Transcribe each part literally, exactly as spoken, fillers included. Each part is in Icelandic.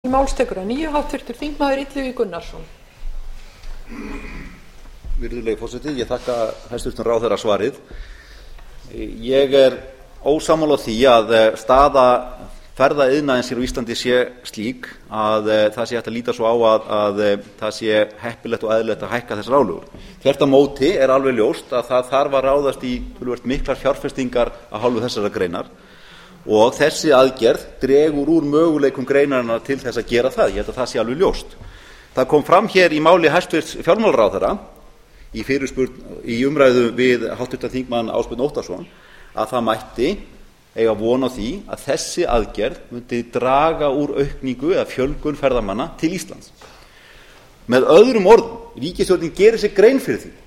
Til máls tekur að nýju háttvirtur þingmaður Illugi Gunnarsson. Virðulegi forseti, ég þakka hæstvirtum ráðherra svarið. Ég er ósammála því að staða ferðaiðnaðarins hér á Íslandi sé slík að það sé hægt að líta svo á að, að það sé heppilegt og eðlilegt að hækka þessar álögur. Þvert á móti er alveg ljóst að það þarf að ráðast í töluvert miklar fjárfestingar af hálfu þessarar greinar og þessi aðgerð dregur úr möguleikum greinarinnar til þess að gera það. Ég held að það sé alveg ljóst. Það kom fram hér í máli hæstvirts fjármálaráðherra í fyrirspurn í umræðu við háttvirtan þingmann Ásbjörn Óttarsson að það mætti eiga von á því að þessi aðgerð myndi draga úr aukningu eða fjölgun ferðamanna til Íslands. Með öðrum orðum, ríkisstjórnin gerir sér grein fyrir því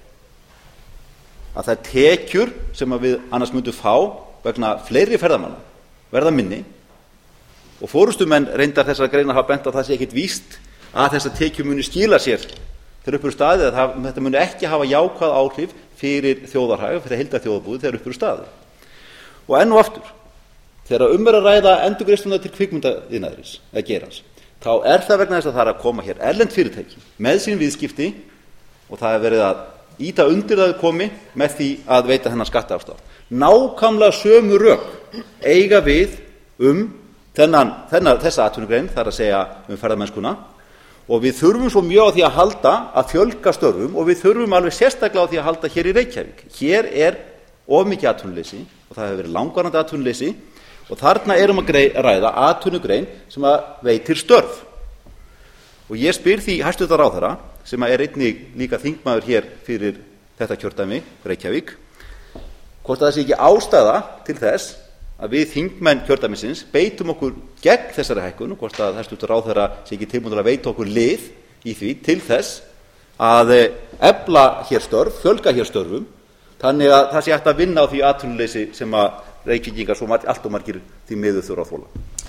að þær tekjur sem við annars myndum fá vegna fleiri ferðamanna verða minni og forystumenn reyndar þessar greinar hafa bent á að það sé ekkert víst að þessar tekjur muni skila sér þegar upp eru staðið, að þetta muni ekki hafa jákvæð áhrif fyrir þjóðarhag, fyrir heildarþjóðarbúið þegar upp eru staðið. Og enn og aftur, þegar um er að ræða endurgreiðsluna til kvikmyndaiðnaðarins eða geirans, þá er það vegna þess að það er að koma hér erlend fyrirtæki með sín viðskipti og það er verið að ýta undir það komi með því að veita þennan skattaafslátt. Nákvæmlega sömu rök eiga við um þennan, þennan, þessa atvinnugrein, það er að segja um ferðamennskuna, og við þurfum svo mjög á því að halda að fjölga störfum og við þurfum alveg sérstaklega á því að halda hér í Reykjavík. Hér er of mikið atvinnuleysi og það hefur verið langvarandi atvinnuleysi og þarna erum að ræða atvinnugrein sem að veitir störf. Og ég spyr því hæstvirtan ráðherra, sem er einnig líka þingmaður hér fyrir þetta kjördæmi, Reykjavík, hvort það sé ekki ástæða til þess að við þingmenn kjördæmisins beitum okkur gegn þessari hækkun og hvort að hæstvirtur ráðherra sé ekki tilbúinn til að veita okkur lið í því til þess að efla hér störf, fjölga hér störfum, þannig að það sé hægt að vinna á því atvinnuleysi sem að Reykvíkingar svo allt og margir því miður þurfa að þola.